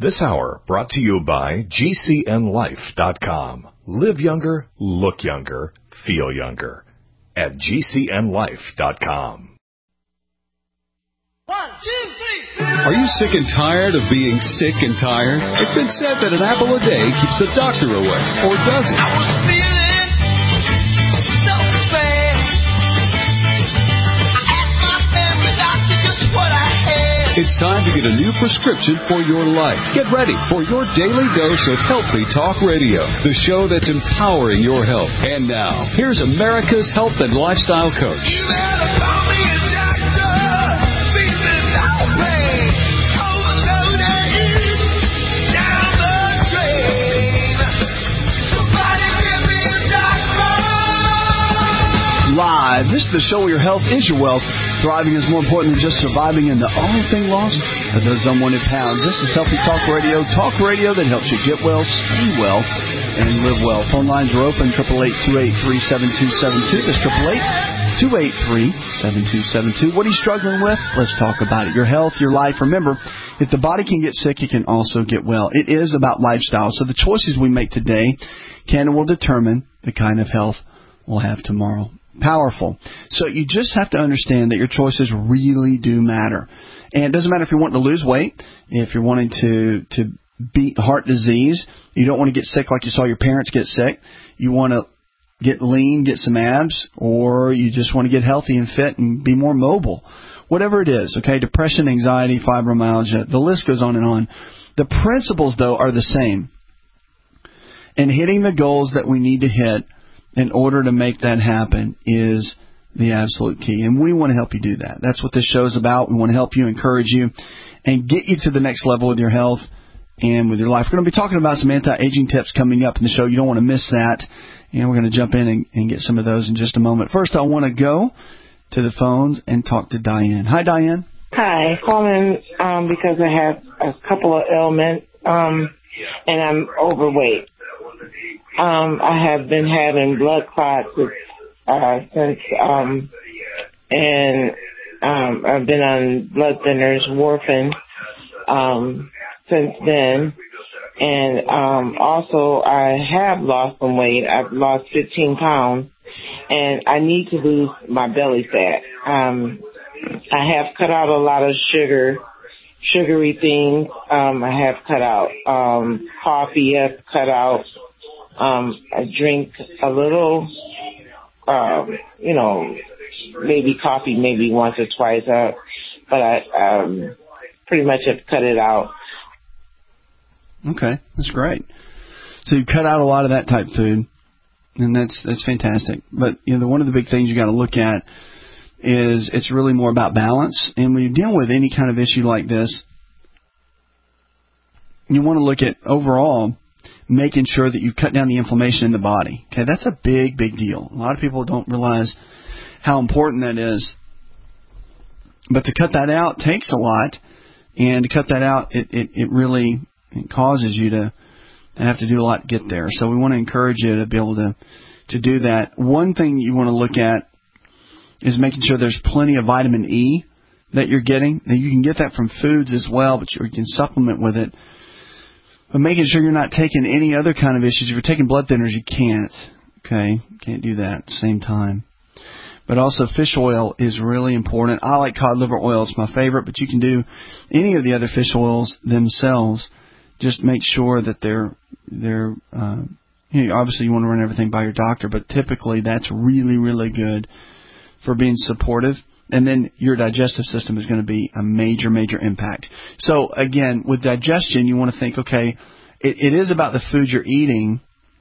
This hour brought to you by GCNLife.com. Live younger, look younger, feel younger. At GCNLife.com. 1, 2, 3. Are you sick and tired of being sick and tired? It's been said that an apple a day keeps the doctor away. Or does it? I was feeling so bad. I asked my family doctor just what I had. It's time to get a new prescription for your life. Get ready for your daily dose of Healthy Talk Radio, the show that's empowering your health. And now, here's America's health and lifestyle coach. You better call me a doctor. Feeling no pain. Overloaded down the drain. Somebody give me a doctor. Live. This is the show where your health is your wealth. Thriving is more important than just surviving, and the only thing lost are those unwanted pounds. This is Healthy Talk Radio that helps you get well, stay well, and live well. Phone lines are open, 888-283-7272. That's 888-283-7272. What are you struggling with? Let's talk about it. Your health, your life. Remember, if the body can get sick, it can also get well. It is about lifestyle. So the choices we make today can and will determine the kind of health we'll have tomorrow. Powerful. So you just have to understand that your choices really do matter. And it doesn't matter if you're wanting to lose weight, if you're wanting to beat heart disease, you don't want to get sick like you saw your parents get sick, you want to get lean, get some abs, or you just want to get healthy and fit and be more mobile. Whatever it is, okay, depression, anxiety, fibromyalgia, the list goes on and on. The principles, though, are the same. And hitting the goals that we need to hit in order to make that happen is the absolute key. And we want to help you do that. That's what this show is about. We want to help you, encourage you, and get you to the next level with your health and with your life. We're going to be talking about some anti-aging tips coming up in the show. You don't want to miss that. And we're going to jump in and get some of those in just a moment. First, I want to go to the phones and talk to Diane. Hi, Diane. Hi. Calling because I have a couple of ailments and I'm overweight. I have been having blood clots since, and I've been on blood thinners, warfarin, since then. And also I have lost some weight. I've lost 15 pounds, and I need to lose my belly fat. I have cut out a lot of sugary things. I have cut out coffee. I've cut out. I drink a little, maybe coffee maybe once or twice, but I pretty much have cut it out. Okay, that's great. So you cut out a lot of that type of food, and that's fantastic. But one of the big things you got to look at is it's really more about balance. And when you're dealing with any kind of issue like this, you want to look at overall making sure that you cut down the inflammation in the body. Okay, that's a big, big deal. A lot of people don't realize how important that is. But to cut that out takes a lot, and to cut that out, it really causes you to have to do a lot to get there. So we want to encourage you to be able to do that. One thing you want to look at is making sure there's plenty of vitamin E that you're getting. Now, you can get that from foods as well, but you can supplement with it. But making sure you're not taking any other kind of issues. If you're taking blood thinners, you can't. Okay? Can't do that at the same time. But also fish oil is really important. I like cod liver oil. It's my favorite, but you can do any of the other fish oils themselves. Just make sure that they're obviously you want to run everything by your doctor, but typically that's really, really good for being supportive. And then your digestive system is going to be a major, major impact. So, again, with digestion, you want to think, okay, it is about the food you're eating.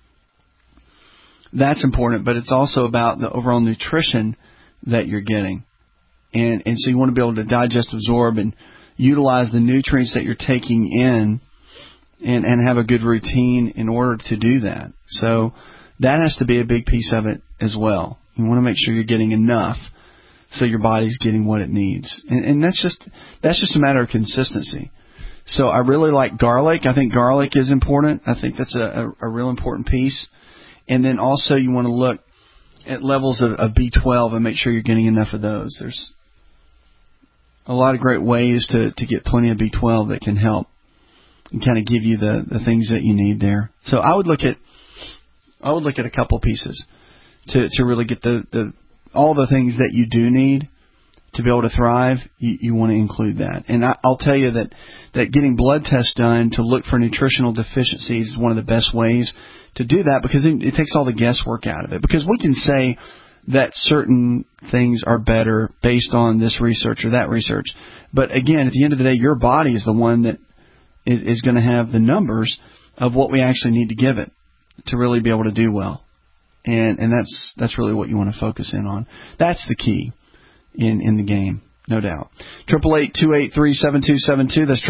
That's important, but it's also about the overall nutrition that you're getting. And so you want to be able to digest, absorb, and utilize the nutrients that you're taking in and have a good routine in order to do that. So that has to be a big piece of it as well. You want to make sure you're getting enough so your body's getting what it needs. And that's just a matter of consistency. So I really like garlic. I think garlic is important. I think that's a real important piece. And then also you want to look at levels of B12 and make sure you're getting enough of those. There's a lot of great ways to get plenty of B12 that can help. and kind of give you the things that you need there. So I would look at a couple pieces to really get the all the things that you do need to be able to thrive. You want to include that. And I'll tell you that getting blood tests done to look for nutritional deficiencies is one of the best ways to do that, because it takes all the guesswork out of it. Because we can say that certain things are better based on this research or that research. But again, at the end of the day, your body is the one that is going to have the numbers of what we actually need to give it to really be able to do well. And that's really what you want to focus in on. That's the key in the game, no doubt. 888-283-7272. That's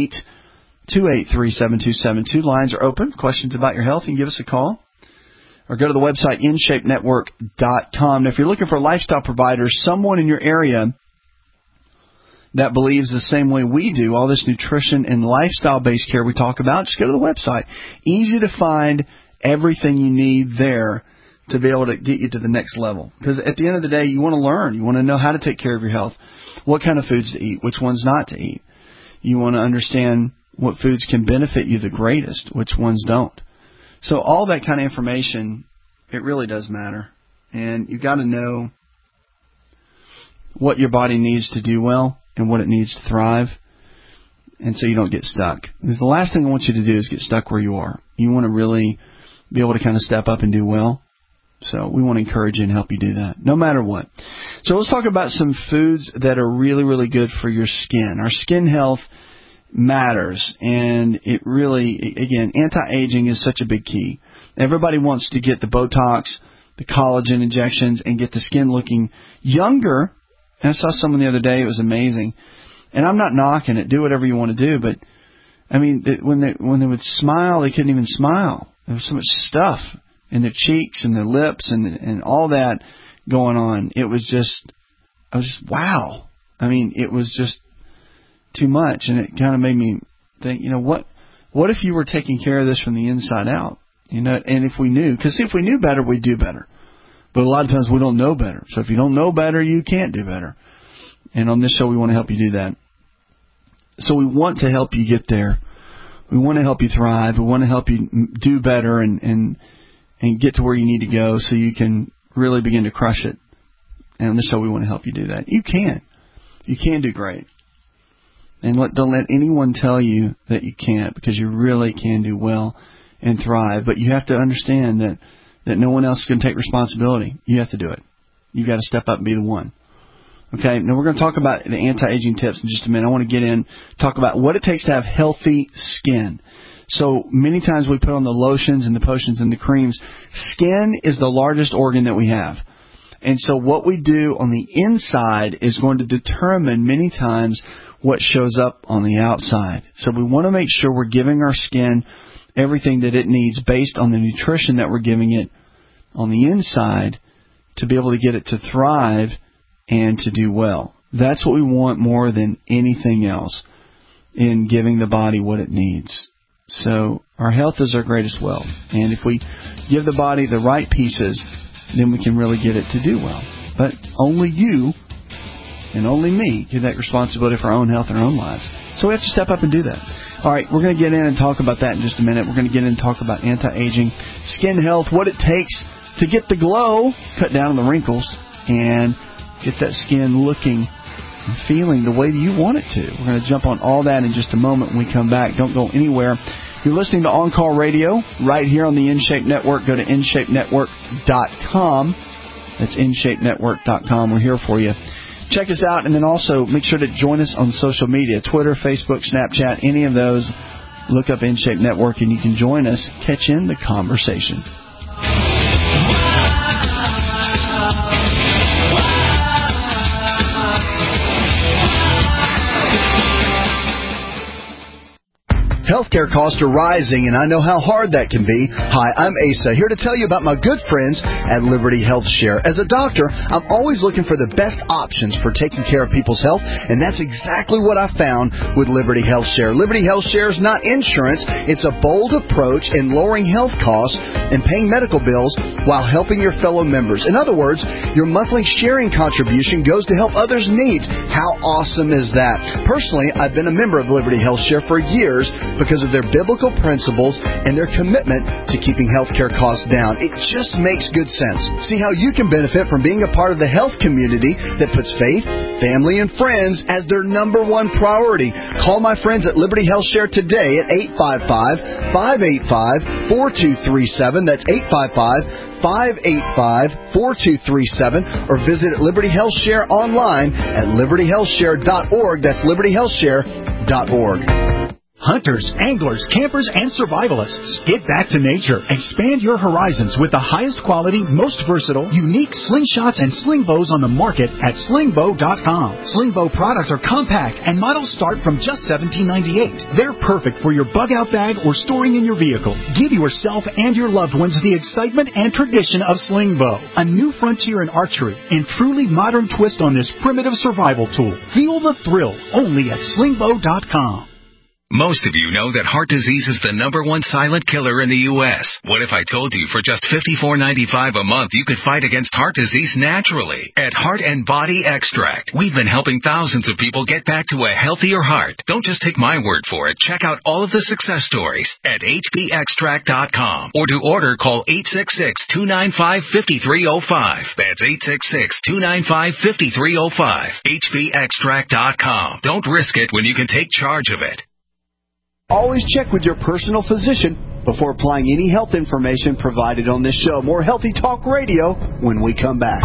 888-283-7272. Lines are open. Questions about your health, you can give us a call. Or go to the website, InShapeNetwork.com. Now, if you're looking for lifestyle providers, someone in your area that believes the same way we do, all this nutrition and lifestyle-based care we talk about, just go to the website. Easy to find, everything you need there to be able to get you to the next level. Because at the end of the day, you want to learn. You want to know how to take care of your health, what kind of foods to eat, which ones not to eat. You want to understand what foods can benefit you the greatest, which ones don't. So all that kind of information, it really does matter. And you've got to know what your body needs to do well and what it needs to thrive, and so you don't get stuck. Because the last thing I want you to do is get stuck where you are. You want to really be able to kind of step up and do well. So we want to encourage you and help you do that, no matter what. So let's talk about some foods that are really, really good for your skin. Our skin health matters, and it really, again, anti-aging is such a big key. Everybody wants to get the Botox, the collagen injections, and get the skin looking younger. And I saw someone the other day, it was amazing. And I'm not knocking it, do whatever you want to do, but I mean, when they would smile, they couldn't even smile. There was so much stuff in their cheeks and their lips and all that going on. I was just wow. I mean, it was just too much, and it kind of made me think, what if you were taking care of this from the inside out? And if we knew, because if we knew better, we'd do better. But a lot of times we don't know better. So if you don't know better, you can't do better. And on this show, we want to help you do that. So we want to help you get there. We want to help you thrive. We want to help you do better and get to where you need to go so you can really begin to crush it. And on this show, we want to help you do that. You can. You can do great. And don't let anyone tell you that you can't, because you really can do well and thrive. But you have to understand that no one else can take responsibility. You have to do it. You've got to step up and be the one. Okay, now we're going to talk about the anti-aging tips in just a minute. I want to talk about what it takes to have healthy skin. So many times we put on the lotions and the potions and the creams. Skin is the largest organ that we have. And so what we do on the inside is going to determine many times what shows up on the outside. So we want to make sure we're giving our skin everything that it needs based on the nutrition that we're giving it on the inside to be able to get it to thrive and to do well. That's what we want more than anything else in giving the body what it needs. So our health is our greatest wealth. And if we give the body the right pieces, then we can really get it to do well. But only you and only me get that responsibility for our own health and our own lives. So we have to step up and do that. All right, we're going to get in and talk about that in just a minute. We're going to get in and talk about anti-aging, skin health, what it takes to get the glow, cut down on the wrinkles, and get that skin looking and feeling the way that you want it to. We're going to jump on all that in just a moment when we come back. Don't go anywhere. You're listening to On Call Radio right here on the InShape Network. Go to InShapeNetwork.com. That's InShapeNetwork.com. We're here for you. Check us out, and then also make sure to join us on social media, Twitter, Facebook, Snapchat, any of those. Look up InShape Network, and you can join us. Catch in the conversation. Healthcare costs are rising, and I know how hard that can be. Hi, I'm Asa, here to tell you about my good friends at Liberty Health Share. As a doctor, I'm always looking for the best options for taking care of people's health, and that's exactly what I found with Liberty Health Share. Liberty Health Share is not insurance. It's a bold approach in lowering health costs and paying medical bills while helping your fellow members. In other words, your monthly sharing contribution goes to help others' needs. How awesome is that? Personally, I've been a member of Liberty Health Share for years, because of their biblical principles and their commitment to keeping healthcare costs down. It just makes good sense. See how you can benefit from being a part of the health community that puts faith, family, and friends as their number one priority. Call my friends at Liberty Health Share today at 855-585-4237. That's 855-585-4237, or visit Liberty Health Share online at libertyhealthshare.org. That's libertyhealthshare.org. Hunters, anglers, campers, and survivalists. Get back to nature. Expand your horizons with the highest quality, most versatile, unique slingshots and sling bows on the market at slingbow.com. Slingbow products are compact and models start from just $17.98. They're perfect for your bug-out bag or storing in your vehicle. Give yourself and your loved ones the excitement and tradition of Slingbow, a new frontier in archery and truly modern twist on this primitive survival tool. Feel the thrill only at slingbow.com. Most of you know that heart disease is the number one silent killer in the U.S. What if I told you for just $54.95 a month you could fight against heart disease naturally? At Heart and Body Extract, we've been helping thousands of people get back to a healthier heart. Don't just take my word for it. Check out all of the success stories at hbextract.com. Or to order, call 866-295-5305. That's 866-295-5305. hbextract.com. Don't risk it when you can take charge of it. Always check with your personal physician before applying any health information provided on this show. More Healthy Talk Radio when we come back.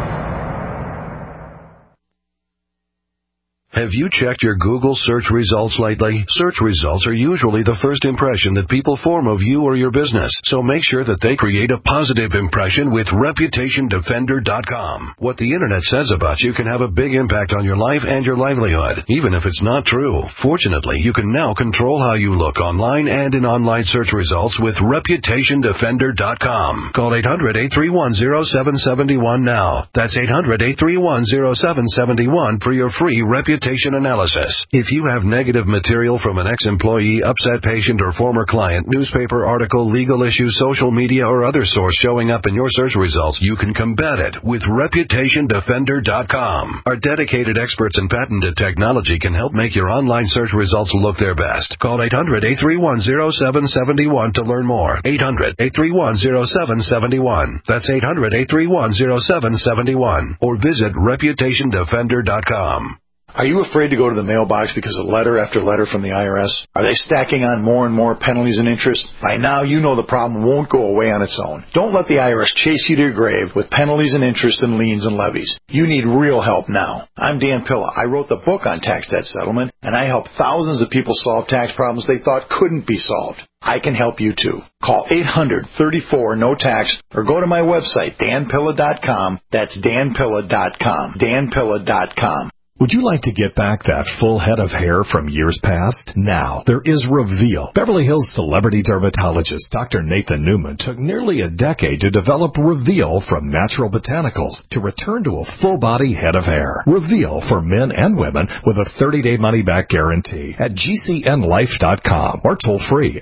Have you checked your Google search results lately? Search results are usually the first impression that people form of you or your business, so make sure that they create a positive impression with ReputationDefender.com. What the Internet says about you can have a big impact on your life and your livelihood, even if it's not true. Fortunately, you can now control how you look online and in online search results with ReputationDefender.com. Call 800-831-0771 now. That's 800-831-0771 for your free reputation analysis. If you have negative material from an ex-employee, upset patient, or former client, newspaper article, legal issue, social media, or other source showing up in your search results, you can combat it with ReputationDefender.com. Our dedicated experts in patented technology can help make your online search results look their best. Call 800-831-0771 to learn more. 800-831-0771. That's 800-831-0771. Or visit ReputationDefender.com. Are you afraid to go to the mailbox because of letter after letter from the IRS? Are they stacking on more and more penalties and interest? By now, you know the problem won't go away on its own. Don't let the IRS chase you to your grave with penalties and interest and liens and levies. You need real help now. I'm Dan Pilla. I wrote the book on tax debt settlement, and I help thousands of people solve tax problems they thought couldn't be solved. I can help you too. Call 800-34-NO-TAX or go to my website, danpilla.com. That's danpilla.com. danpilla.com. Would you like to get back that full head of hair from years past? Now, there is Reveal. Beverly Hills celebrity dermatologist Dr. Nathan Newman took nearly a decade to develop Reveal from natural botanicals to return to a full-body head of hair. Reveal for men and women with a 30-day money-back guarantee at GCNlife.com or toll-free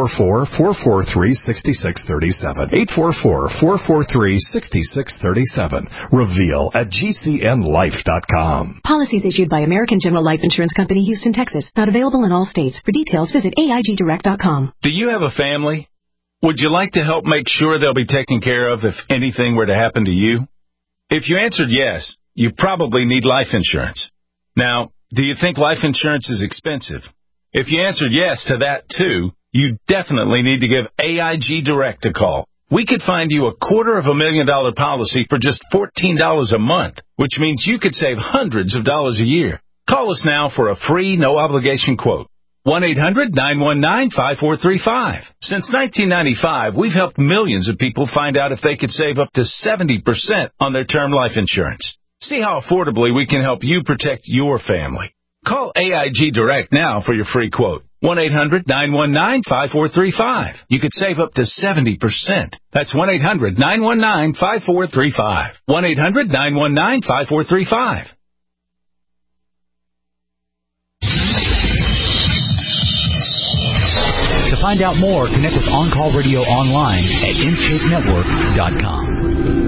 844-443-6637. 844-443-6637. Reveal at GCNlife.com. Policies issued by American General Life Insurance Company, Houston, Texas. Not available in all states. For details, visit AIGdirect.com. Do you have a family? Would you like to help make sure they'll be taken care of if anything were to happen to you? If you answered yes, you probably need life insurance. Now, do you think life insurance is expensive? If you answered yes to that too, you definitely need to give AIG Direct a call. We could find you a $250,000 policy for just $14 a month, which means you could save hundreds of dollars a year. Call us now for a free, no-obligation quote. 1-800-919-5435. Since 1995, we've helped millions of people find out if they could save up to 70% on their term life insurance. See how affordably we can help you protect your family. Call AIG Direct now for your free quote. 1-800-919-5435. You could save up to 70%. That's 1-800-919-5435. 1-800-919-5435. To find out more, connect with On Call Radio online at InShapeNetwork.com.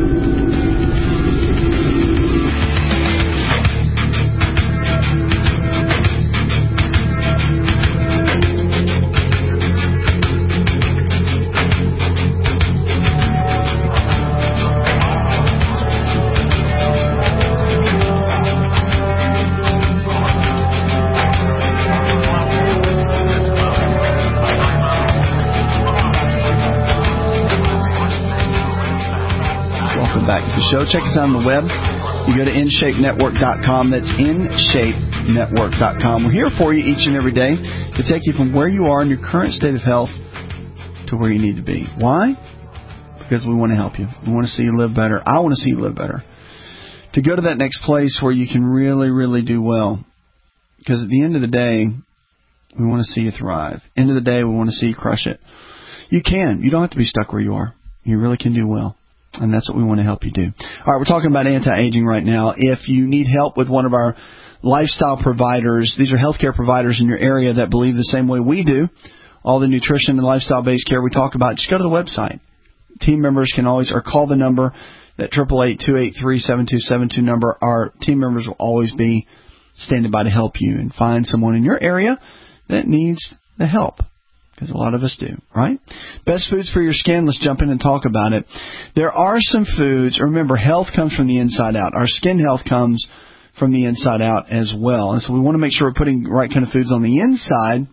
welcome back to the show. Check us out on the web. You go to InShapeNetwork.com. That's InShapeNetwork.com. We're here for you each and every day to take you from where you are in your current state of health to where you need to be. Why? Because we want to help you. We want to see you live better. I want to see you live better. To go to that next place where you can really, really do well. Because at the end of the day, we want to see you thrive. End of the day, we want to see you crush it. You can. You don't have to be stuck where you are. You really can do well. And that's what we want to help you do. All right, we're talking about anti-aging right now. If you need help with one of our lifestyle providers, these are healthcare providers in your area that believe the same way we do, all the nutrition and lifestyle-based care we talk about, just go to the website. Team members can always, or call the number, that 888-283-7272 number. Our team members will always be standing by to help you and find someone in your area that needs the help. Because a lot of us do, right? Best foods for your skin. Let's jump in and talk about it. There are some foods. Remember, health comes from the inside out. Our skin health comes from the inside out as well. And so we want to make sure we're putting the right kind of foods on the inside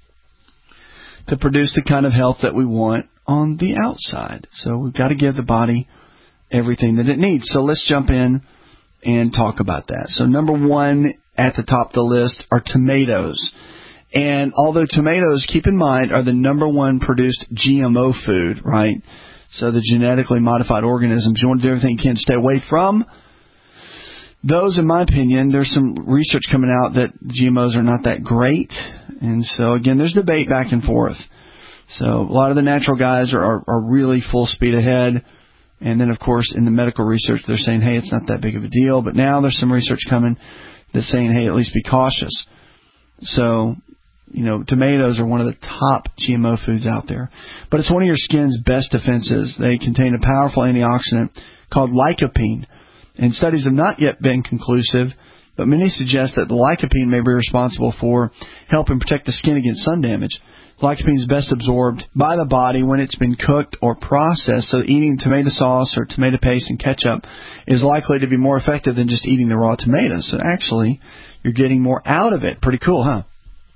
to produce the kind of health that we want on the outside. So we've got to give the body everything that it needs. So let's jump in and talk about that. So number one at the top of the list are tomatoes. And although tomatoes, keep in mind, are the number one produced GMO food, right? So the genetically modified organisms, you want to do everything you can to stay away from those. In my opinion, there's some research coming out that GMOs are not that great. And so, again, there's debate back and forth. So a lot of the natural guys are really full speed ahead. And then, of course, in the medical research, they're saying, hey, it's not that big of a deal. But now there's some research coming that's saying, hey, at least be cautious. So, you know, tomatoes are one of the top GMO foods out there. But it's one of your skin's best defenses. They contain a powerful antioxidant called lycopene. And studies have not yet been conclusive, but many suggest that the lycopene may be responsible for helping protect the skin against sun damage. Lycopene is best absorbed by the body when it's been cooked or processed, so eating tomato sauce or tomato paste and ketchup is likely to be more effective than just eating the raw tomatoes. So actually, you're getting more out of it. Pretty cool, huh?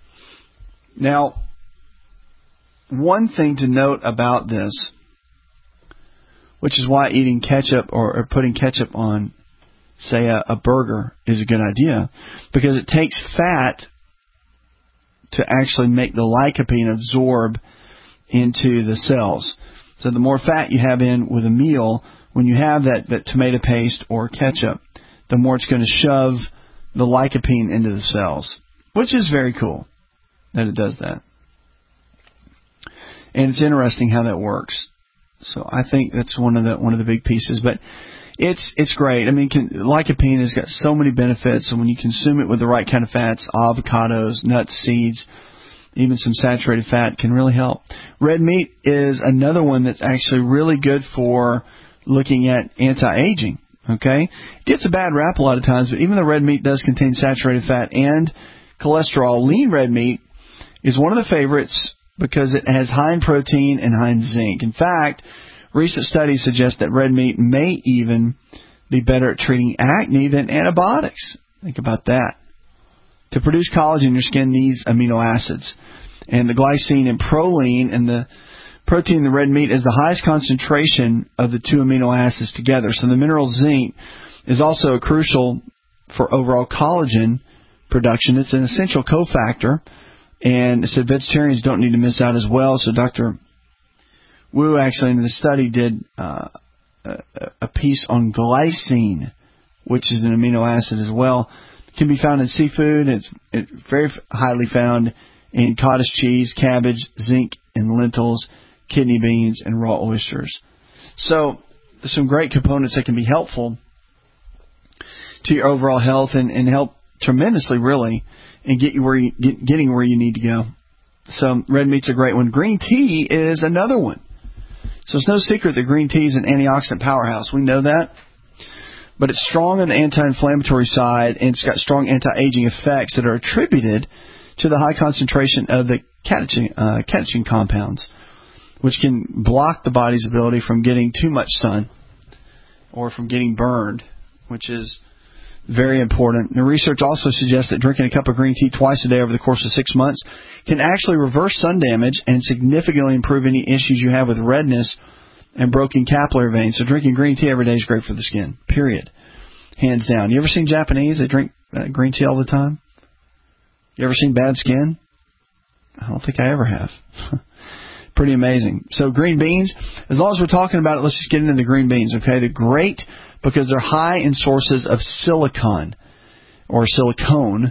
Now, one thing to note about this, which is why eating ketchup or putting ketchup on, say, a burger is a good idea, because it takes fat to actually make the lycopene absorb into the cells. So the more fat you have in with a meal, when you have that tomato paste or ketchup, the more it's going to shove the lycopene into the cells, which is very cool that it does that. And it's interesting how that works. So I think that's one of the big pieces. But it's great. I mean, lycopene has got so many benefits, and when you consume it with the right kind of fats, avocados, nuts, seeds, even some saturated fat can really help. Red meat is another one that's actually really good for looking at anti-aging. Okay, it gets a bad rap a lot of times, but even though red meat does contain saturated fat and cholesterol, lean red meat is one of the favorites because it has high in protein and high in zinc. In fact, recent studies suggest that red meat may even be better at treating acne than antibiotics. Think about that. To produce collagen, your skin needs amino acids. And the glycine and proline and the protein in the red meat is the highest concentration of the two amino acids together. So the mineral zinc is also crucial for overall collagen production. It's an essential cofactor. And it said vegetarians don't need to miss out as well. So Dr. Wu actually in the study did a piece on glycine, which is an amino acid as well. It can be found in seafood. It's very highly found in cottage cheese, cabbage, zinc in lentils, kidney beans, and raw oysters. So there's some great components that can be helpful to your overall health and help tremendously, really, and get you getting where you need to go. So red meat's a great one. Green tea is another one. So it's no secret that green tea is an antioxidant powerhouse. We know that. But it's strong on the anti-inflammatory side, and it's got strong anti-aging effects that are attributed to the high concentration of the catechin compounds, which can block the body's ability from getting too much sun or from getting burned, which is very important. The research also suggests that drinking a cup of green tea twice a day over the course of 6 months can actually reverse sun damage and significantly improve any issues you have with redness and broken capillary veins. So drinking green tea every day is great for the skin, period. Hands down. You ever seen Japanese that drink green tea all the time? You ever seen bad skin? I don't think I ever have. Pretty amazing. So green beans, as long as we're talking about it, let's just get into the green beans, okay? They're great because they're high in sources of silicon or silicone,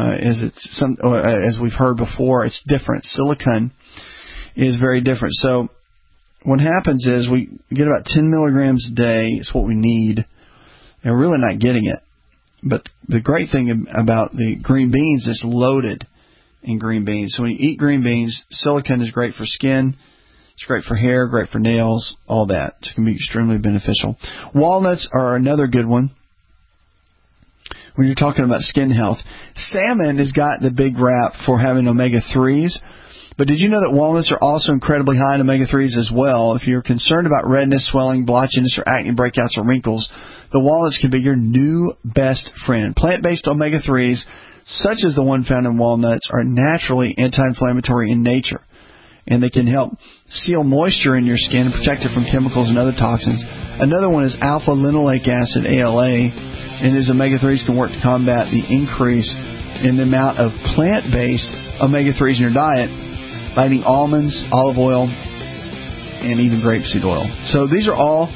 as we've heard before. It's different. Silicon is very different. So what happens is we get about 10 milligrams a day. It's what we need. And we're really not getting it. But the great thing about the green beans is loaded in green beans. So when you eat green beans, silicon is great for skin. It's great for hair, great for nails, all that. It can be extremely beneficial. Walnuts are another good one when you're talking about skin health. Salmon has got the big rap for having omega-3s. But did you know that walnuts are also incredibly high in omega-3s as well? If you're concerned about redness, swelling, blotchiness, or acne breakouts or wrinkles, the walnuts can be your new best friend. Plant-based omega-3s, such as the one found in walnuts, are naturally anti-inflammatory in nature. And they can help seal moisture in your skin and protect it from chemicals and other toxins. Another one is alpha-linoleic acid, ALA, and these omega-3s can work to combat the increase in the amount of plant-based omega-3s in your diet by eating almonds, olive oil, and even grapeseed oil. So these are all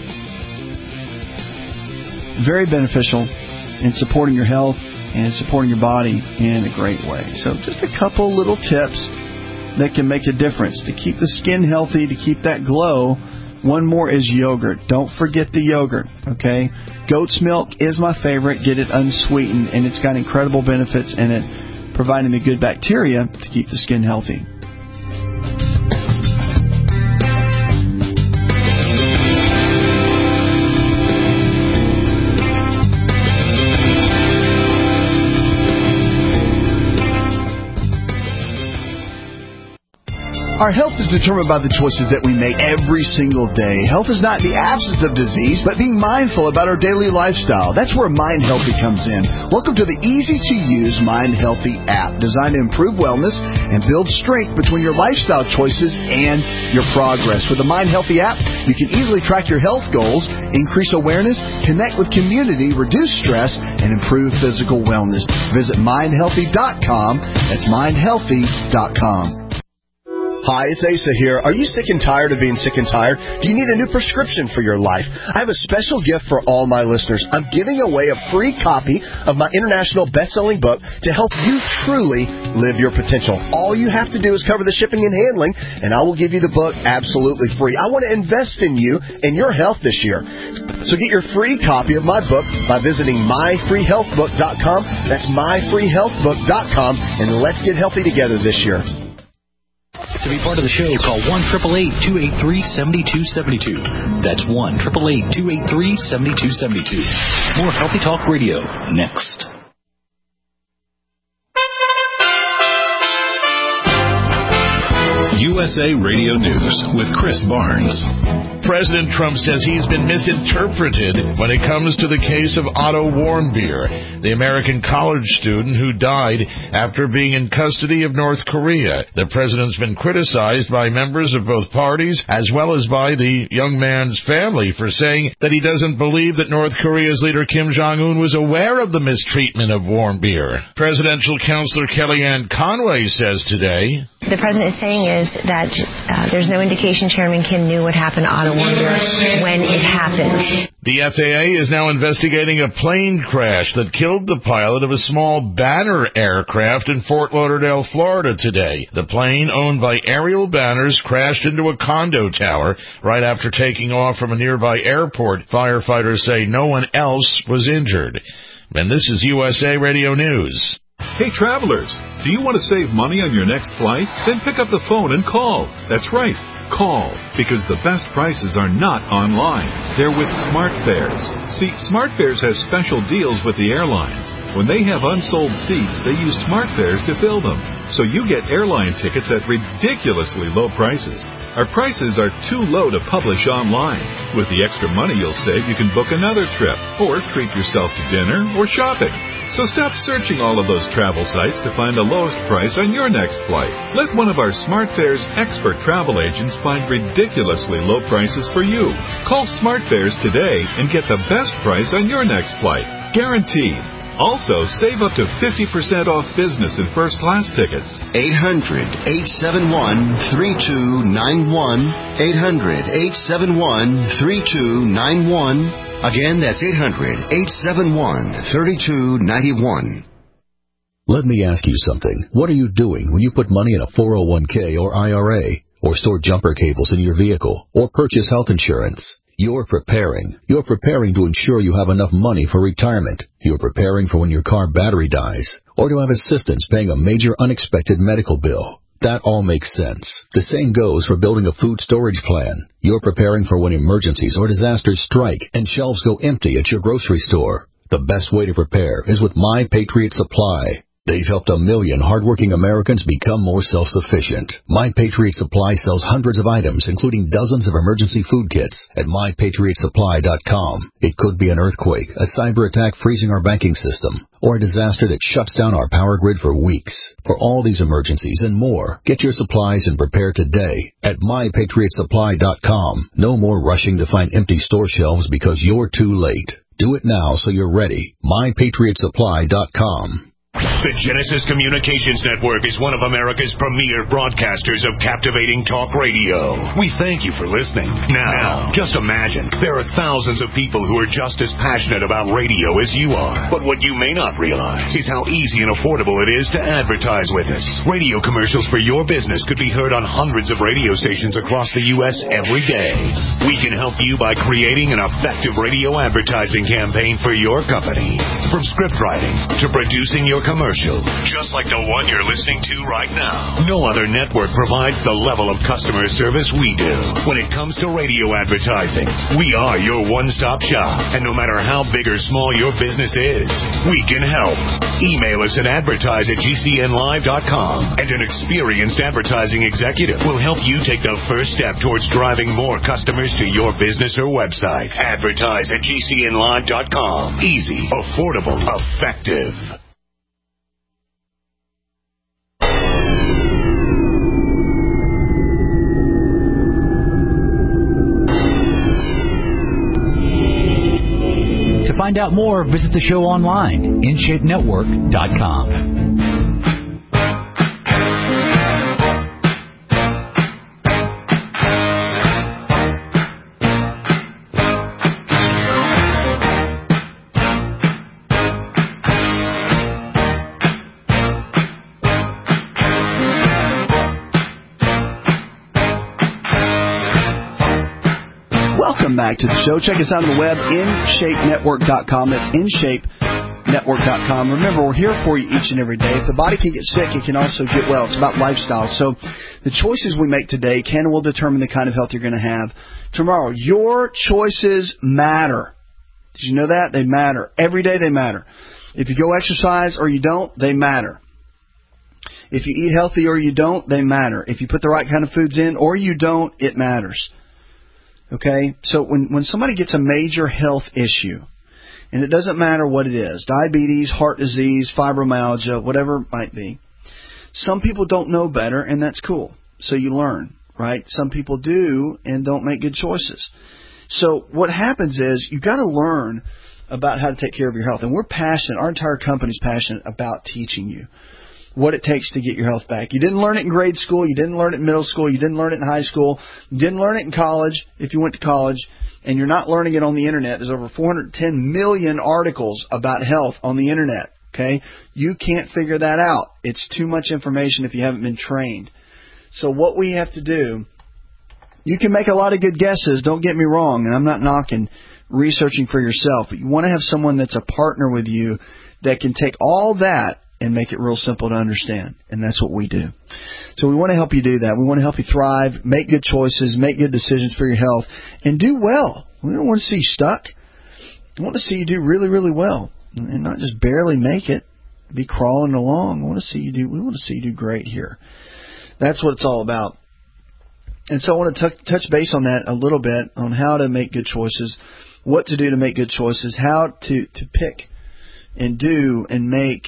very beneficial in supporting your health and supporting your body in a great way. So just a couple little tips that can make a difference to keep the skin healthy, to keep that glow. One more is yogurt. Don't forget the yogurt, okay? Goat's milk is my favorite. Get it unsweetened, and it's got incredible benefits in it, providing the good bacteria to keep the skin healthy. Our health is determined by the choices that we make every single day. Health is not the absence of disease, but being mindful about our daily lifestyle. That's where Mind Healthy comes in. Welcome to the easy-to-use Mind Healthy app, designed to improve wellness and build strength between your lifestyle choices and your progress. With the Mind Healthy app, you can easily track your health goals, increase awareness, connect with community, reduce stress, and improve physical wellness. Visit mindhealthy.com. That's mindhealthy.com. Hi, it's Asa here. Are you sick and tired of being sick and tired? Do you need a new prescription for your life? I have a special gift for all my listeners. I'm giving away a free copy of my international best-selling book to help you truly live your potential. All you have to do is cover the shipping and handling, and I will give you the book absolutely free. I want to invest in you and your health this year. So get your free copy of my book by visiting myfreehealthbook.com. That's myfreehealthbook.com, and let's get healthy together this year. To be part of the show, call 1-888-283-7272. That's 1-888-283-7272. More Healthy Talk Radio next. USA Radio News with Chris Barnes. President Trump says he's been misinterpreted when it comes to the case of Otto Warmbier, the American college student who died after being in custody of North Korea. The president's been criticized by members of both parties as well as by the young man's family for saying that he doesn't believe that North Korea's leader Kim Jong-un was aware of the mistreatment of Warmbier. Presidential counselor Kellyanne Conway says today, the president is saying is that there's no indication Chairman Kim knew what happened to Otto Warmbier when it happened. The FAA is now investigating a plane crash that killed the pilot of a small Banner aircraft in Fort Lauderdale, Florida today. The plane, owned by Ariel Banners, crashed into a condo tower right after taking off from a nearby airport. Firefighters say no one else was injured. And this is USA Radio News. Hey, travelers, do you want to save money on your next flight? Then pick up the phone and call. That's right. Call, because the best prices are not online. They're with SmartFares. See, SmartFares has special deals with the airlines. When they have unsold seats, they use SmartFares to fill them. So you get airline tickets at ridiculously low prices. Our prices are too low to publish online. With the extra money you'll save, you can book another trip, or treat yourself to dinner or shopping. So stop searching all of those travel sites to find the lowest price on your next flight. Let one of our SmartFares expert travel agents find ridiculous ridiculously low prices for you. Call SmartFares today and get the best price on your next flight. Guaranteed. Also, save up to 50% off business and first-class tickets. 800-871-3291. 800-871-3291. Again, that's 800-871-3291. Let me ask you something. What are you doing when you put money in a 401k or IRA, or store jumper cables in your vehicle, or purchase health insurance? You're preparing. You're preparing to ensure you have enough money for retirement. You're preparing for when your car battery dies, or to have assistance paying a major unexpected medical bill. That all makes sense. The same goes for building a food storage plan. You're preparing for when emergencies or disasters strike and shelves go empty at your grocery store. The best way to prepare is with My Patriot Supply. They've helped 1 million hardworking Americans become more self-sufficient. My Patriot Supply sells hundreds of items, including dozens of emergency food kits at MyPatriotSupply.com. It could be an earthquake, a cyber attack freezing our banking system, or a disaster that shuts down our power grid for weeks. For all these emergencies and more, get your supplies and prepare today at MyPatriotSupply.com. No more rushing to find empty store shelves because you're too late. Do it now so you're ready. MyPatriotSupply.com. The Genesis Communications Network is one of America's premier broadcasters of captivating talk radio. We thank you for listening. Now, just imagine, there are thousands of people who are just as passionate about radio as you are. But what you may not realize is how easy and affordable it is to advertise with us. Radio commercials for your business could be heard on hundreds of radio stations across the U.S. every day. We can help you by creating an effective radio advertising campaign for your company. From script writing to producing your commercial, just like the one you're listening to right now. No other network provides the level of customer service we do. When it comes to radio advertising, we are your one-stop shop. And no matter how big or small your business is, we can help. Email us at advertise@gcnlive.com, and an experienced advertising executive will help you take the first step towards driving more customers to your business or website. Advertise@gcnlive.com. Easy, affordable, effective. To find out more, visit the show online, InShapeNetwork.com. Back to the show. Check us out on the web, InShapeNetwork.com. That's InShapeNetwork.com. Remember, we're here for you each and every day. If the body can get sick, it can also get well. It's about lifestyle. So the choices we make today can and will determine the kind of health you're going to have tomorrow. Your choices matter. Did you know that? They matter. Every day they matter. If you go exercise or you don't, they matter. If you eat healthy or you don't, they matter. If you put the right kind of foods in or you don't, it matters. Okay, so when somebody gets a major health issue, and it doesn't matter what it is, diabetes, heart disease, fibromyalgia, whatever it might be, some people don't know better, and that's cool. So you learn, right? Some people do and don't make good choices. So what happens is you got to learn about how to take care of your health, and we're passionate. Our entire company is passionate about teaching you what it takes to get your health back. You didn't learn it in grade school. You didn't learn it in middle school. You didn't learn it in high school. You didn't learn it in college if you went to college. And you're not learning it on the Internet. There's over 410 million articles about health on the Internet. Okay? You can't figure that out. It's too much information if you haven't been trained. So what we have to do, you can make a lot of good guesses. Don't get me wrong. And I'm not knocking researching for yourself. But you want to have someone that's a partner with you that can take all that and make it real simple to understand. And that's what we do. So we want to help you do that. We want to help you thrive, make good choices, make good decisions for your health, and do well. We don't want to see you stuck. We want to see you do really, really well, and not just barely make it, be crawling along. We want to see you do great here. That's what it's all about. And so I want to touch base on that a little bit, on how to make good choices, what to do to make good choices, how to pick and do and make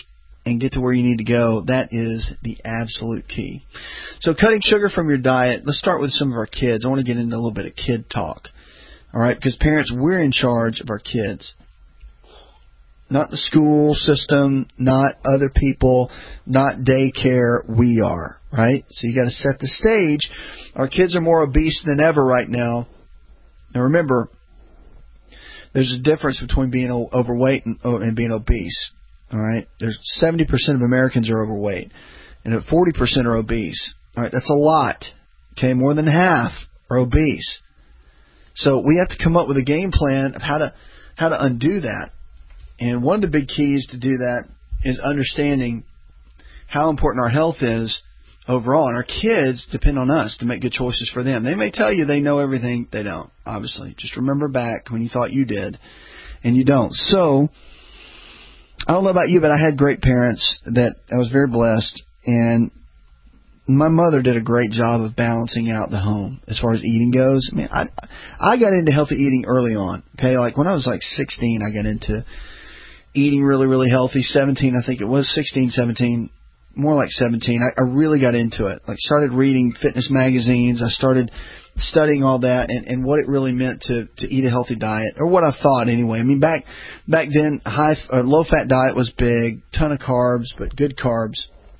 and get to where you need to go, that is the absolute key. So cutting sugar from your diet, let's start with some of our kids. I want to get into a little bit of kid talk. All right, because parents, we're in charge of our kids. Not the school system, not other people, not daycare, we are, right? So you got to set the stage. Our kids are more obese than ever right now. Now remember, there's a difference between being overweight and being obese. All right, there's 70% of Americans are overweight, and 40% are obese. All right, that's a lot. Okay, more than half are obese. So we have to come up with a game plan of how to undo that. And one of the big keys to do that is understanding how important our health is overall. And our kids depend on us to make good choices for them. They may tell you they know everything. They don't, obviously. Just remember back when you thought you did, and you don't. So I don't know about you, but I had great parents that I was very blessed. And my mother did a great job of balancing out the home as far as eating goes. I mean, I got into healthy eating early on. Okay, like when I was like 16, I got into eating really, really healthy. 17, I think it was 16, 17, more like 17. I really got into it. Like started reading fitness magazines. I started studying all that and what it really meant to eat a healthy diet, or what I thought anyway. I mean, back then, low fat diet was big, ton of carbs, but good carbs.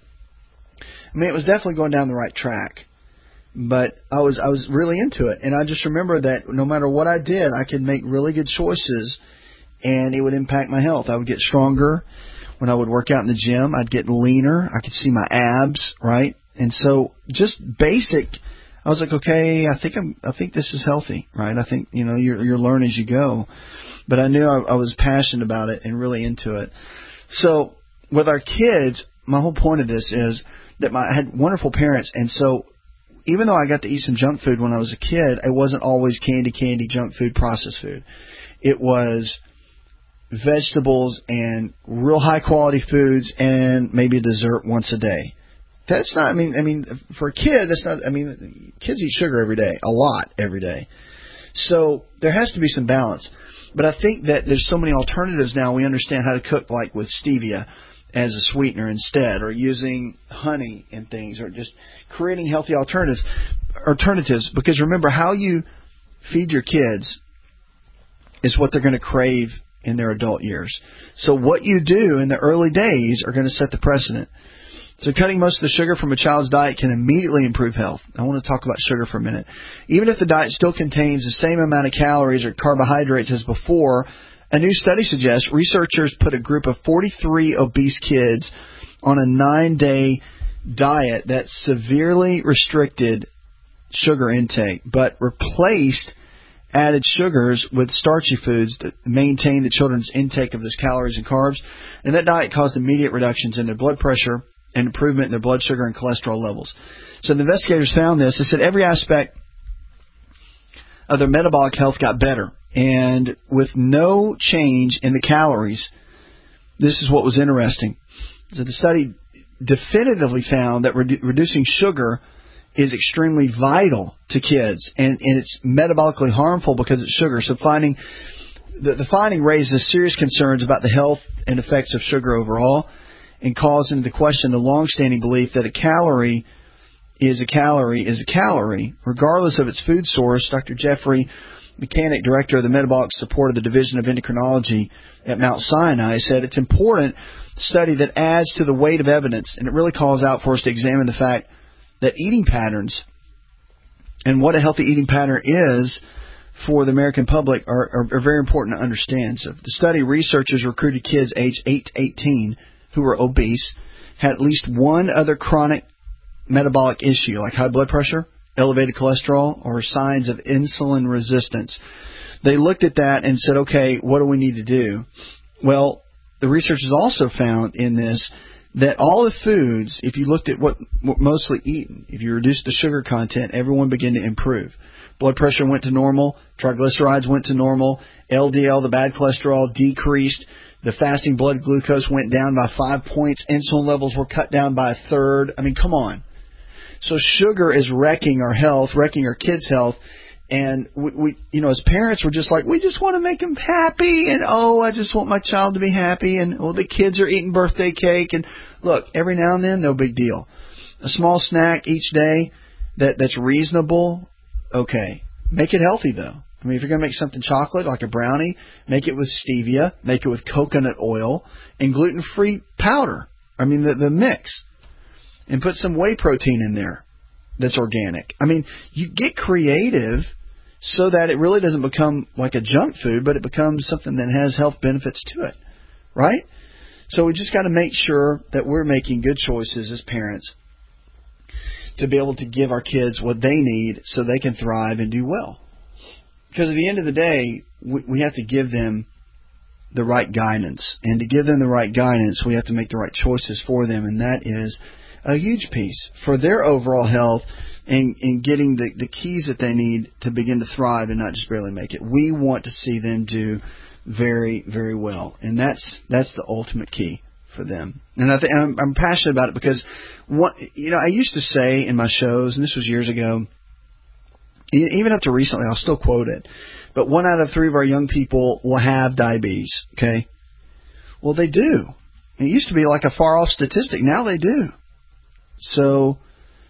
I mean, it was definitely going down the right track, but I was really into it. And I just remember that no matter what I did, I could make really good choices, and it would impact my health. I would get stronger when I would work out in the gym. I'd get leaner. I could see my abs, right? And so just basic, I was like, okay, I think this is healthy, right? I think, you learn as you go. But I knew I was passionate about it and really into it. So with our kids, my whole point of this is that I had wonderful parents, and so even though I got to eat some junk food when I was a kid, it wasn't always candy, junk food, processed food. It was vegetables and real high quality foods and maybe a dessert once a day. That's not, I mean, for a kid, that's not, kids eat sugar every day, a lot every day. So there has to be some balance. But I think that there's so many alternatives now. We understand how to cook, like with stevia as a sweetener instead, or using honey and things, or just creating healthy alternatives. Because remember, how you feed your kids is what they're going to crave in their adult years. So what you do in the early days are going to set the precedent. So cutting most of the sugar from a child's diet can immediately improve health. I want to talk about sugar for a minute. Even if the diet still contains the same amount of calories or carbohydrates as before, a new study suggests researchers put a group of 43 obese kids on a 9-day diet that severely restricted sugar intake, but replaced added sugars with starchy foods that maintain the children's intake of those calories and carbs. And that diet caused immediate reductions in their blood pressure and improvement in their blood sugar and cholesterol levels. So the investigators found this. They said every aspect of their metabolic health got better. And with no change in the calories, this is what was interesting. So the study definitively found that reducing sugar is extremely vital to kids, and it's metabolically harmful because it's sugar. So the finding raises serious concerns about the health and effects of sugar overall, and calls into question the long-standing belief that a calorie is a calorie, regardless of its food source. Dr. Jeffrey Mechanic, director of the Metabolic Support of the Division of Endocrinology at Mount Sinai, said it's important study that adds to the weight of evidence, and it really calls out for us to examine the fact that eating patterns and what a healthy eating pattern is for the American public are very important to understand. So the study, researchers recruited kids aged 8 to 18 who were obese, had at least one other chronic metabolic issue like high blood pressure, elevated cholesterol, or signs of insulin resistance. They looked at that and said, okay, what do we need to do? Well, the researchers also found in this that all the foods, if you looked at what mostly eaten, if you reduced the sugar content, everyone began to improve. Blood pressure went to normal, triglycerides went to normal, LDL, the bad cholesterol, decreased, the fasting blood glucose went down by 5 points, insulin levels were cut down by a third. I mean, come on. So sugar is wrecking our health, wrecking our kids' health, And we as parents, we're just like, we just want to make them happy, and I just want my child to be happy, and the kids are eating birthday cake, and look, every now and then, no big deal. A small snack each day that's reasonable, okay. Make it healthy though. I mean, if you're going to make something chocolate like a brownie, make it with stevia, make it with coconut oil, and gluten-free powder. I mean, the mix, and put some whey protein in there that's organic. I mean, you get creative so that it really doesn't become like a junk food, but it becomes something that has health benefits to it, right? So we just got to make sure that we're making good choices as parents to be able to give our kids what they need so they can thrive and do well. Because at the end of the day, we have to give them the right guidance. And to give them the right guidance, we have to make the right choices for them, and that is a huge piece for their overall health and getting the keys that they need to begin to thrive and not just barely make it. We want to see them do very, very well, and that's the ultimate key for them. And I'm passionate about it because I used to say in my shows, and this was years ago, even up to recently, I'll still quote it, but 1 out of 3 of our young people will have diabetes. Okay, well they do. It used to be like a far off statistic. Now they do. So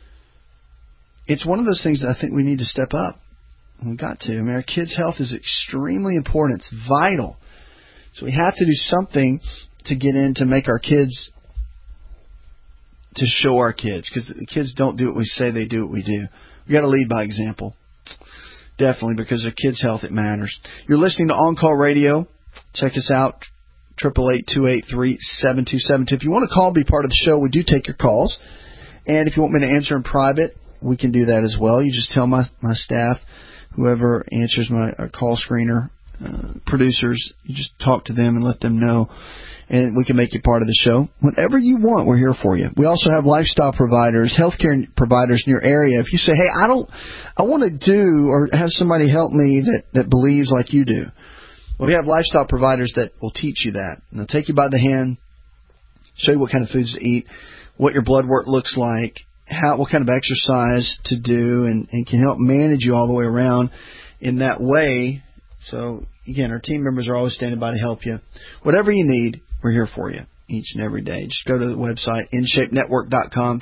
it's one of those things that I think we need to step up. We've got to. I mean, our kids' health is extremely important. It's vital. So we have to do something to get in to make our kids, to show our kids, because the kids don't do what we say, they do what we do. We got to lead by example. Definitely, because their kids' health, it matters. You're listening to On Call Radio. Check us out, 888-283-7272. If you want to call, be part of the show, we do take your calls. And if you want me to answer in private, we can do that as well. You just tell my staff, whoever answers my call screener, producers, you just talk to them and let them know, and we can make you part of the show. Whatever you want, we're here for you. We also have lifestyle providers, healthcare providers in your area. If you say, hey, I want to do or have somebody help me that believes like you do, well, we have lifestyle providers that will teach you that. And they'll take you by the hand, show you what kind of foods to eat, what your blood work looks like, what kind of exercise to do, and can help manage you all the way around in that way. So, again, our team members are always standing by to help you. Whatever you need, we're here for you each and every day. Just go to the website, InShapeNetwork.com,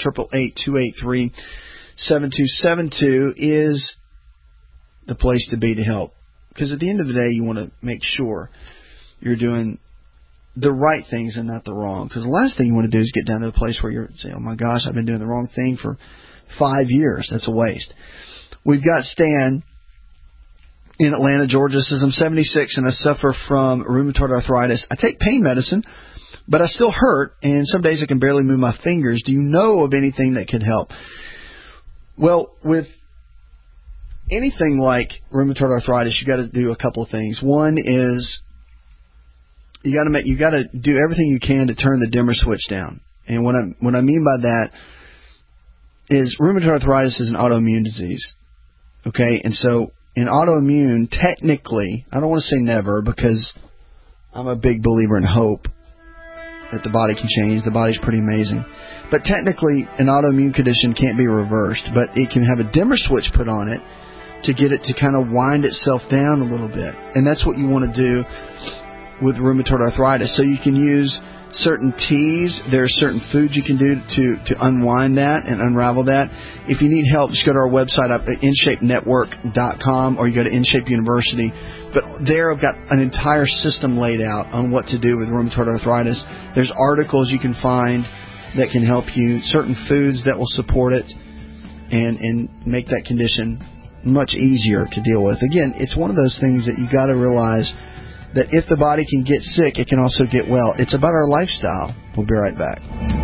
888-283-7272 is the place to be to help. Because at the end of the day, you want to make sure you're doing the right things and not the wrong. Because the last thing you want to do is get down to a place where you're saying, oh my gosh, I've been doing the wrong thing for 5 years. That's a waste. We've got Stan in Atlanta, Georgia. Says, I'm 76 and I suffer from rheumatoid arthritis. I take pain medicine, but I still hurt, and some days I can barely move my fingers. Do you know of anything that could help? Well, with anything like rheumatoid arthritis, you got to do a couple of things. One is you got to do everything you can to turn the dimmer switch down. And what I mean by that is rheumatoid arthritis is an autoimmune disease. Okay, and so in autoimmune, technically, I don't want to say never because I'm a big believer in hope that the body can change. The body's pretty amazing. But technically, an autoimmune condition can't be reversed, but it can have a dimmer switch put on it to get it to kind of wind itself down a little bit. And that's what you want to do with rheumatoid arthritis. So you can use certain teas. There are certain foods you can do to unwind that and unravel that. If you need help, just go to our website up at InShapeNetwork.com, or you go to InShape University. But there I've got an entire system laid out on what to do with rheumatoid arthritis. There's articles you can find that can help you, certain foods that will support it and make that condition much easier to deal with. Again, it's one of those things that you got to realize that if the body can get sick, it can also get well. It's about our lifestyle. We'll be right back.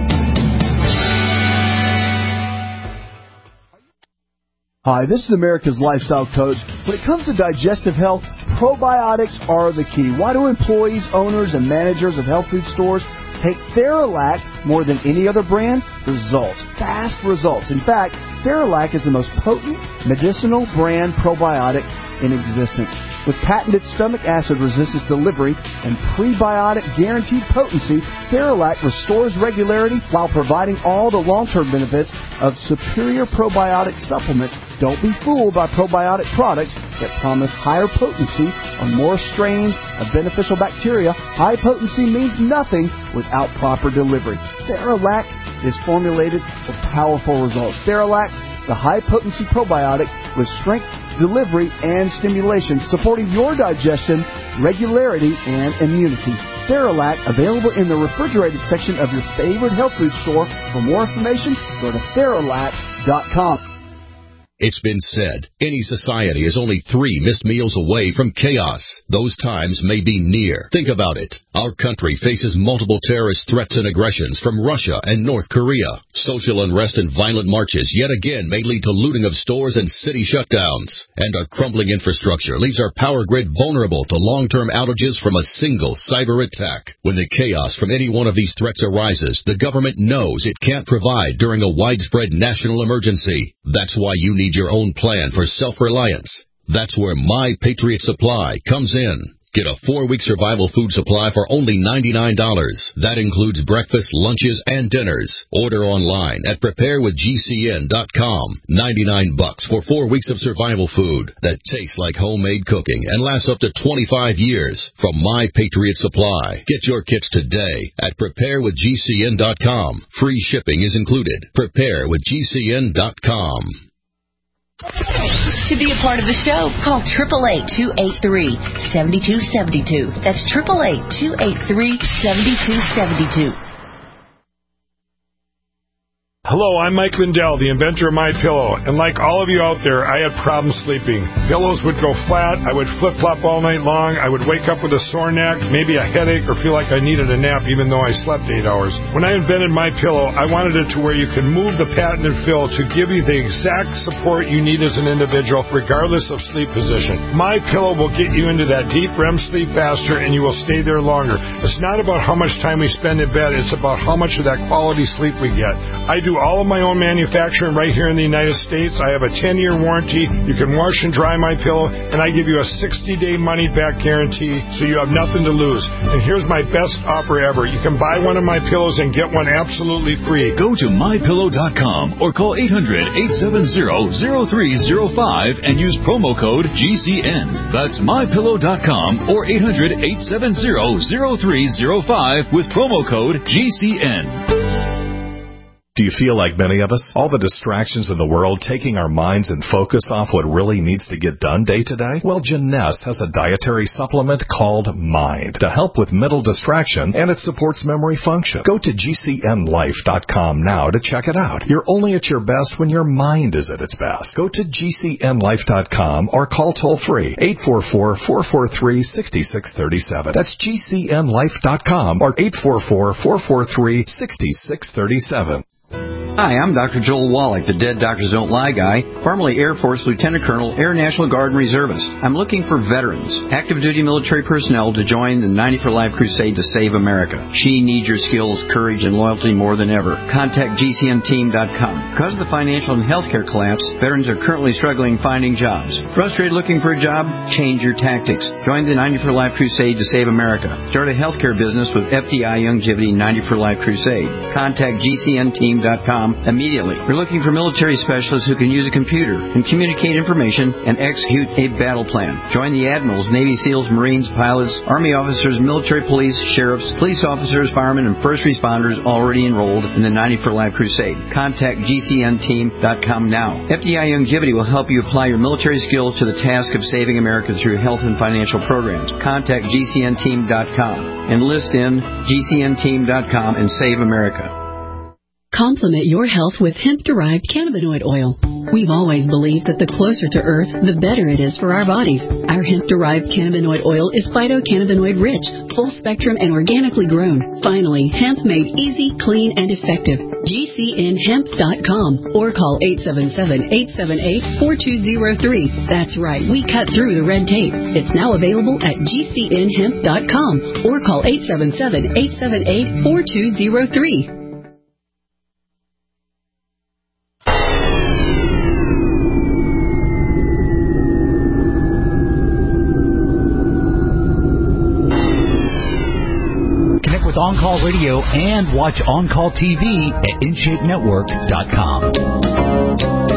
Hi, this is America's Lifestyle Coach. When it comes to digestive health, probiotics are the key. Why do employees, owners, and managers of health food stores take Theralac more than any other brand? Results. Fast results. In fact, Theralac is the most potent medicinal brand probiotic in existence. With patented stomach acid resistance delivery and prebiotic guaranteed potency, Theralac restores regularity while providing all the long-term benefits of superior probiotic supplements. Don't be fooled by probiotic products that promise higher potency or more strains of beneficial bacteria. High potency means nothing without proper delivery. Theralac is formulated for powerful results. Theralac, the high-potency probiotic with strength, delivery, and stimulation, supporting your digestion, regularity, and immunity. Theralac, available in the refrigerated section of your favorite health food store. For more information, go to Theralac.com. It's been said, any society is only 3 missed meals away from chaos. Those times may be near. Think about it. Our country faces multiple terrorist threats and aggressions from Russia and North Korea. Social unrest and violent marches yet again may lead to looting of stores and city shutdowns. And our crumbling infrastructure leaves our power grid vulnerable to long-term outages from a single cyber attack. When the chaos from any one of these threats arises, the government knows it can't provide during a widespread national emergency. That's why you need your own plan for self-reliance. That's where My Patriot Supply comes in. Get a 4-week survival food supply for only $99. That includes breakfast, lunches, and dinners. Order online at preparewithgcn.com. $99 for 4 weeks of survival food that tastes like homemade cooking and lasts up to 25 years from My Patriot Supply. Get your kits today at preparewithgcn.com. Free shipping is included. Preparewithgcn.com. To be a part of the show, call 888-283-7272. That's 888-283-7272. Hello, I'm Mike Lindell, the inventor of MyPillow, and like all of you out there, I had problems sleeping. Pillows would go flat, I would flip-flop all night long, I would wake up with a sore neck, maybe a headache, or feel like I needed a nap even though I slept 8 hours. When I invented MyPillow, I wanted it to where you could move the patented fill to give you the exact support you need as an individual, regardless of sleep position. MyPillow will get you into that deep REM sleep faster, and you will stay there longer. It's not about how much time we spend in bed, it's about how much of that quality sleep we get. I do all of my own manufacturing right here in the United States. I have a 10-year warranty. You can wash and dry my pillow, and I give you a 60-day money-back guarantee, so you have nothing to lose. And here's my best offer ever. You can buy one of my pillows and get one absolutely free. Go to MyPillow.com or call 800-870-0305 and use promo code GCN. That's MyPillow.com or 800-870-0305 with promo code GCN. Do you feel like many of us? All the distractions in the world taking our minds and focus off what really needs to get done day to day? Well, Jeunesse has a dietary supplement called Mind to help with mental distraction, and it supports memory function. Go to GCNlife.com now to check it out. You're only at your best when your mind is at its best. Go to GCNlife.com or call toll-free 844-443-6637. That's GCNlife.com or 844-443-6637. Hi, I'm Dr. Joel Wallach, the Dead Doctors Don't Lie guy, formerly Air Force Lieutenant Colonel, Air National Guard and Reservist. I'm looking for veterans, active duty military personnel to join the 90 for Life crusade to save America. She needs your skills, courage, and loyalty more than ever. Contact GCNteam.com. Because of the financial and healthcare collapse, veterans are currently struggling finding jobs. Frustrated looking for a job? Change your tactics. Join the 90 for Life crusade to save America. Start a healthcare business with FDI Longevity 90 for Life crusade. Contact GCNteam.com immediately. We're looking for military specialists who can use a computer and communicate information and execute a battle plan. Join the admirals, Navy SEALs, Marines, pilots, Army officers, military police, sheriffs, police officers, firemen, and first responders already enrolled in the 90 for Life crusade. Contact GCNteam.com now. FDI Longevity will help you apply your military skills to the task of saving America through health and financial programs. Contact GCNteam.com. Enlist in GCNteam.com and save America. Complement your health with hemp-derived cannabinoid oil. We've always believed that the closer to Earth, the better it is for our bodies. Our hemp-derived cannabinoid oil is phytocannabinoid-rich, full-spectrum, and organically grown. Finally, hemp made easy, clean, and effective. GCNhemp.com or call 877-878-4203. That's right, we cut through the red tape. It's now available at GCNhemp.com or call 877-878-4203. On Call Radio and watch On Call TV at InShapeNetwork.com.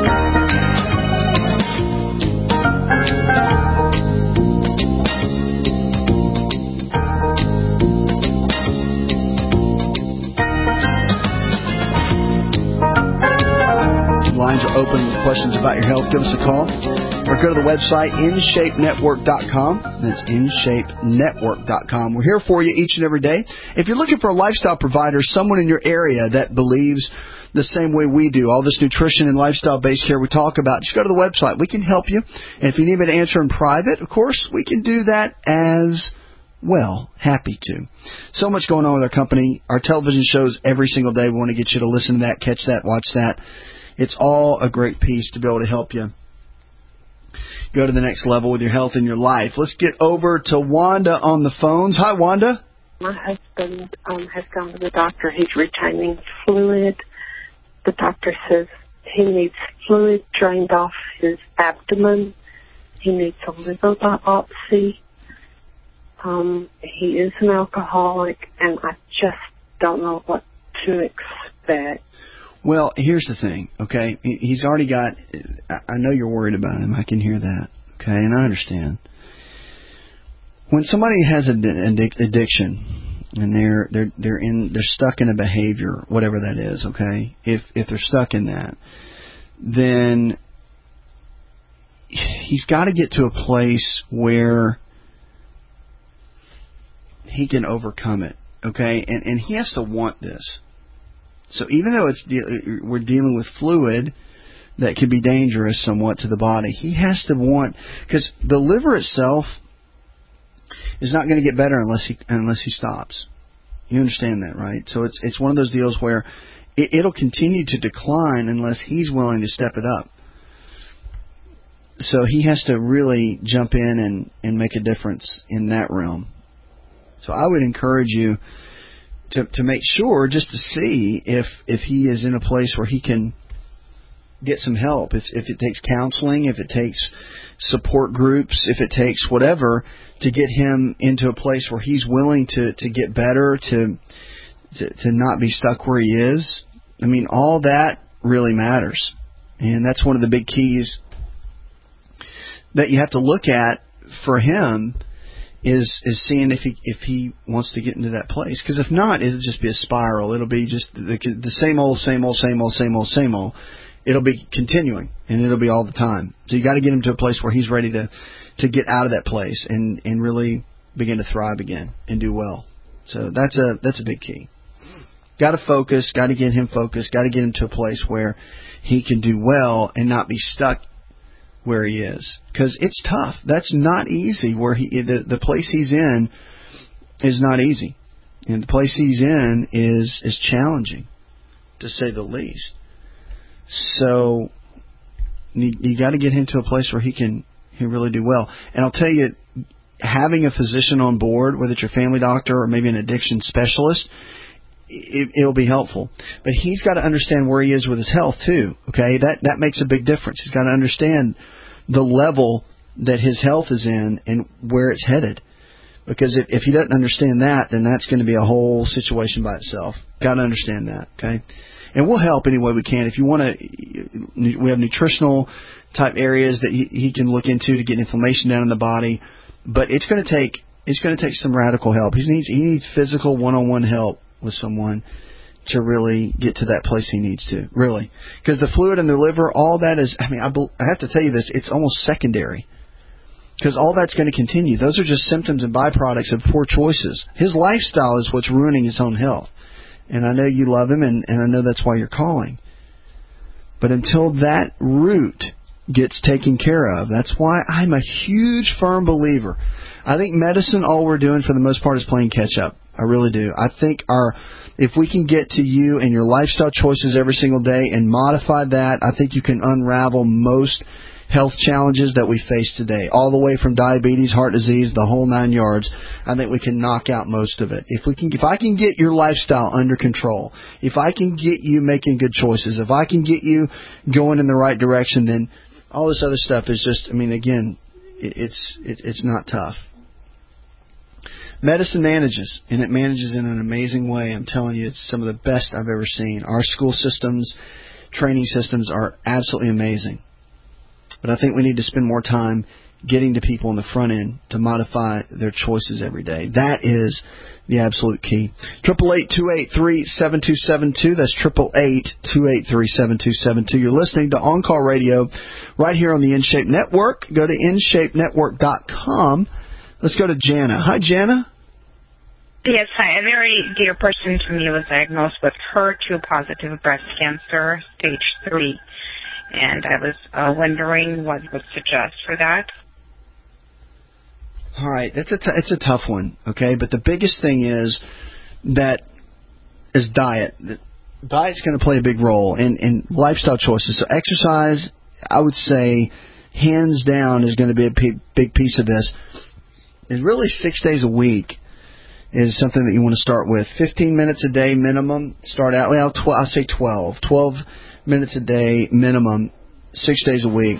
Lines are open with questions about your health. Give us a call or go to the website InShapeNetwork.com. That's InShapeNetwork.com. We're here for you each and every day. If you're looking for a lifestyle provider, someone in your area that believes the same way we do, all this nutrition and lifestyle-based care we talk about, just go to the website. We can help you. And if you need me to answer in private, of course, we can do that as well. Happy to. So much going on with our company. Our television shows every single day. We want to get you to listen to that, catch that, watch that. It's all a great piece to be able to help you go to the next level with your health and your life. Let's get over to Wanda on the phones. Hi, Wanda. My husband has gone to the doctor. He's retaining fluid. The doctor says he needs fluid drained off his abdomen. He needs a liver biopsy. He is an alcoholic, and I just don't know what to expect. Well, here's the thing, okay? He's already got... I know you're worried about him. I can hear that, okay? And I understand. When somebody has an addiction and they're stuck in a behavior, whatever that is, okay? If they're stuck in that, then he's got to get to a place where he can overcome it, okay? And he has to want this. So even though we're dealing with fluid that can be dangerous somewhat to the body, he has to want, because the liver itself is not going to get better unless he stops. You understand that, right? So it's one of those deals where it'll continue to decline unless he's willing to step it up. So he has to really jump in and make a difference in that realm. So I would encourage you to make sure, just to see if he is in a place where he can get some help. If it takes counseling, if it takes support groups, if it takes whatever, to get him into a place where he's willing to get better, to not be stuck where he is. I mean, all that really matters. And that's one of the big keys that you have to look at for him, is seeing if he wants to get into that place. Because if not, it'll just be a spiral. It'll be just the same old. It'll be continuing, and it'll be all the time. So you got to get him to a place where he's ready to get out of that place and really begin to thrive again and do well. So that's a big key. Got to focus. Got to get him focused. Got to get him to a place where he can do well and not be stuck where he is, because it's tough. That's not easy. Where the place he's in is not easy, and the place he's in is challenging, to say the least. So you got to get him to a place where he really do well. And I'll tell you, having a physician on board, whether it's your family doctor or maybe an addiction specialist, it'll be helpful. But he's got to understand where he is with his health too. Okay, that makes a big difference. He's got to understand the level that his health is in and where it's headed. Because if he doesn't understand that, then that's going to be a whole situation by itself. Got to understand that. Okay, and we'll help any way we can. If you want to, we have nutritional type areas that he can look into to get inflammation down in the body. But it's going to take some radical help. He needs physical one-on-one help with someone to really get to that place he needs to, really. Because the fluid in the liver, all that is, I have to tell you this, it's almost secondary. Because all that's going to continue. Those are just symptoms and byproducts of poor choices. His lifestyle is what's ruining his own health. And I know you love him, and I know that's why you're calling. But until that root gets taken care of, that's why I'm a huge, firm believer. I think medicine, all we're doing for the most part is playing catch up. I really do. I think if we can get to you and your lifestyle choices every single day and modify that, I think you can unravel most health challenges that we face today, all the way from diabetes, heart disease, the whole 9 yards. I think we can knock out most of it. If I can get your lifestyle under control, if I can get you making good choices, if I can get you going in the right direction, then all this other stuff is just, again, it's not tough. Medicine manages, and it manages in an amazing way. I'm telling you, it's some of the best I've ever seen. Our school systems, training systems are absolutely amazing. But I think we need to spend more time getting to people on the front end to modify their choices every day. That is the absolute key. 888-283-7272. That's 888-283-7272. You're listening to On Call Radio right here on the InShape Network. Go to InShapeNetwork.com. Let's go to Jana. Hi, Jana. Yes, hi. A very dear person to me was diagnosed with HER2-positive breast cancer, stage 3. And I was wondering what would suggest for that. All right, it's a tough one, okay? But the biggest thing is diet. Diet's going to play a big role in lifestyle choices. So exercise, I would say, hands down, is going to be a big piece of this. Is really 6 days a week is something that you want to start with. 15 minutes a day minimum. Start out, well, I'll say 12. 12 minutes a day minimum, 6 days a week,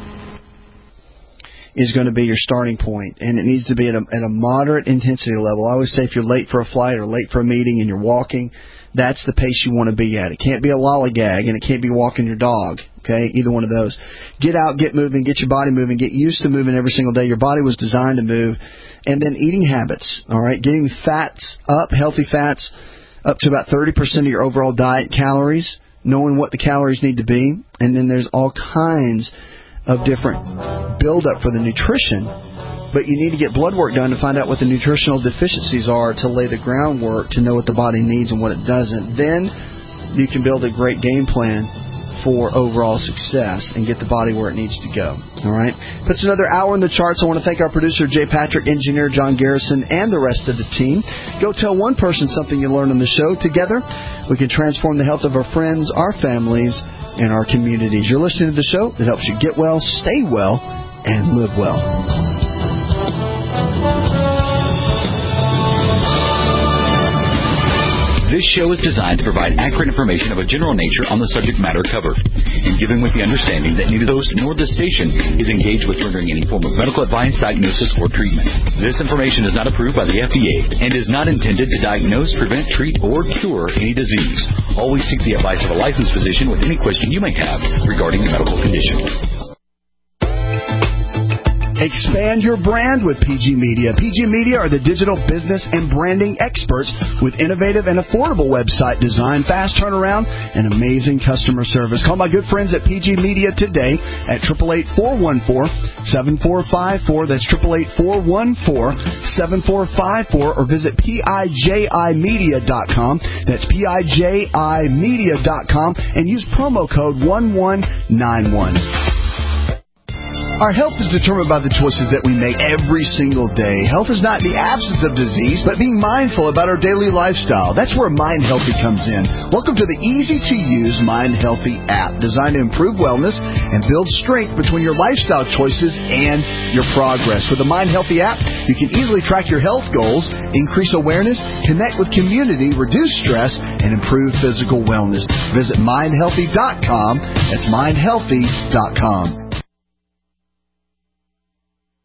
is going to be your starting point, and it needs to be at a moderate intensity level. I always say if you're late for a flight or late for a meeting and you're walking, that's the pace you want to be at. It can't be a lollygag, and it can't be walking your dog, okay? Either one of those. Get out, get moving, get your body moving, get used to moving every single day. Your body was designed to move. And then eating habits, all right? Getting fats up, healthy fats, up to about 30% of your overall diet calories, knowing what the calories need to be. And then there's all kinds of different build-up for the nutrition. But you need to get blood work done to find out what the nutritional deficiencies are to lay the groundwork to know what the body needs and what it doesn't. Then you can build a great game plan for overall success and get the body where it needs to go. All right? That's another hour in the charts. I want to thank our producer, Jay Patrick, engineer John Garrison, and the rest of the team. Go tell one person something you learned on the show. Together, we can transform the health of our friends, our families, and our communities. You're listening to the show that helps you get well, stay well, and live well. This show is designed to provide accurate information of a general nature on the subject matter covered, and given with the understanding that neither the host nor the station is engaged with rendering any form of medical advice, diagnosis, or treatment. This information is not approved by the FDA and is not intended to diagnose, prevent, treat, or cure any disease. Always seek the advice of a licensed physician with any question you may have regarding a medical condition. Expand your brand with PG Media. PG Media are the digital business and branding experts with innovative and affordable website design, fast turnaround, and amazing customer service. Call my good friends at PG Media today at 888-414-7454. That's 888-414-7454, or visit PIJImedia.com. That's PIJImedia.com, and use promo code 1191. Our health is determined by the choices that we make every single day. Health is not the absence of disease, but being mindful about our daily lifestyle. That's where Mind Healthy comes in. Welcome to the easy-to-use Mind Healthy app, designed to improve wellness and build strength between your lifestyle choices and your progress. With the Mind Healthy app, you can easily track your health goals, increase awareness, connect with community, reduce stress, and improve physical wellness. Visit mindhealthy.com. That's mindhealthy.com.